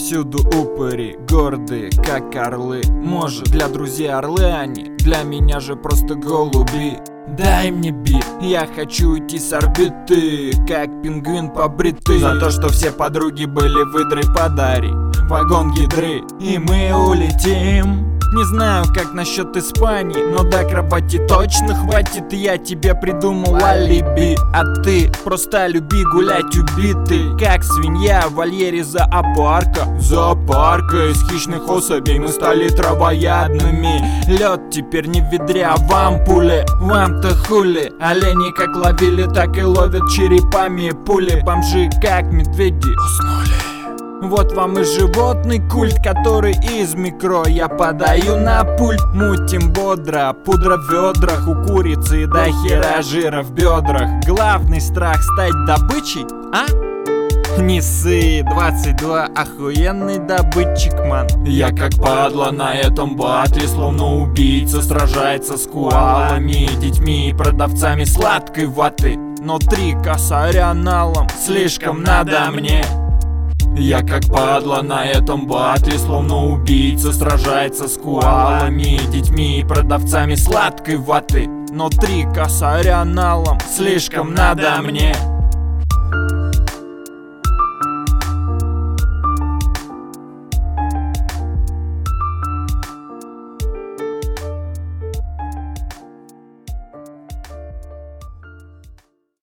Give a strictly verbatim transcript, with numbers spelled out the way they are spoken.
Всюду упыри, гордые, как орлы. Может, для друзей орлы они, для меня же просто голуби. Дай мне бит, я хочу уйти с орбиты, как пингвин побритый. За то, что все подруги были выдрой, подари вагон гидры, и мы улетим. Не знаю, как насчет Испании, но до кровати точно хватит. Я тебе придумал алиби, а ты просто люби гулять убитый, как свинья в вольере зоопарка. Зоопарка из хищных особей мы стали травоядными. Лед теперь не в ведре, а в ампуле. Вам-то хули, олени как ловили, так и ловят черепами пули. Бомжи как медведи уснули. Вот вам и животный культ, который из микро я подаю на пульт. Мутим бодро, пудра в ведрах, у курицы до хера жира в бедрах. Главный страх стать добычей, а? Не ссы, двадцать два, охуенный добытчик, ман. Я как падла на этом батле, словно убийца сражается с куалами, детьми и продавцами сладкой ваты. Но три косаря налом слишком надо мне. Я как падла на этом батле, словно убийца сражается с куалами, детьми и продавцами сладкой ваты. Но три косаря налом слишком надо мне.